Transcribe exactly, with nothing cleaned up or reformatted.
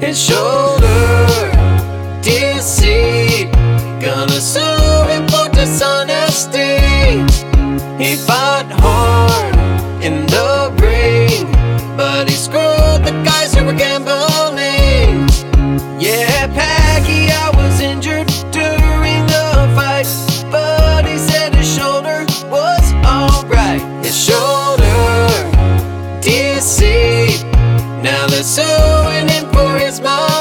his shoulder. Deceit, gonna sue him for dishonesty. He fought hard in the ring, but he screwed the guys who were gambling. Yeah, Pacquiao was injured during the fight, but he said his shoulder was alright. His shoulder, deceit, now they're suing him for his money.